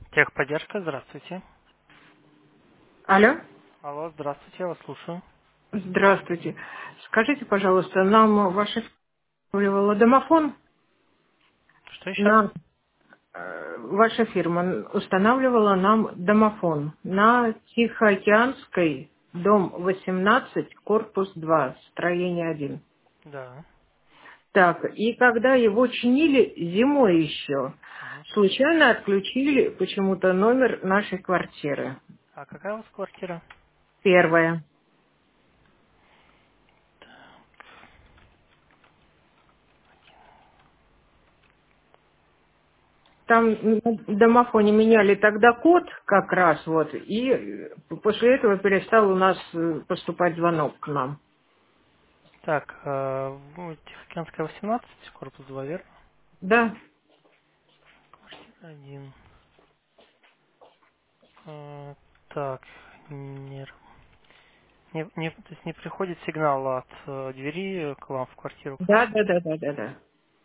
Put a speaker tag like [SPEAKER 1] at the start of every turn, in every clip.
[SPEAKER 1] Техподдержка, здравствуйте.
[SPEAKER 2] Алло,
[SPEAKER 1] Алло, здравствуйте, я вас слушаю.
[SPEAKER 2] здравствуйте. Скажите, пожалуйста, нам ваша фирма домофон,
[SPEAKER 1] Что еще раз?
[SPEAKER 2] на ваша фирма устанавливала нам домофон на Тихоокеанской, дом 18, корпус 2, строение 1.
[SPEAKER 1] Да.
[SPEAKER 2] Так, и когда его чинили зимой еще,
[SPEAKER 1] Мгм.
[SPEAKER 2] случайно отключили почему-то номер нашей квартиры.
[SPEAKER 1] А какая у вас квартира?
[SPEAKER 2] Первое. Там на домофоне меняли тогда код как раз вот, и после этого перестал у нас поступать звонок к нам.
[SPEAKER 1] Так, Тихоокеанская 18, корпус 2, верно?
[SPEAKER 2] Да,
[SPEAKER 1] Квартира 1. Так, то есть не приходит сигнал от двери к вам в квартиру,
[SPEAKER 2] да,
[SPEAKER 1] правильно?
[SPEAKER 2] да, да, да, да, да.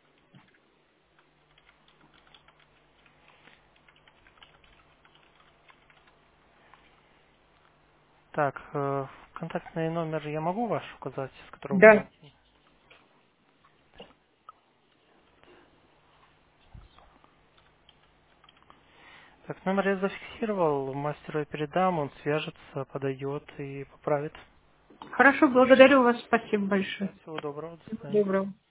[SPEAKER 1] Так, контактный номер я могу ваш указать, с которого
[SPEAKER 2] Да,
[SPEAKER 1] звоните? Так, номер я зафиксировал, мастеру я передам, он свяжется, подойдет и поправит.
[SPEAKER 2] хорошо, благодарю вас, спасибо большое.
[SPEAKER 1] Всего доброго, до
[SPEAKER 2] Всего
[SPEAKER 1] свидания.
[SPEAKER 2] доброго.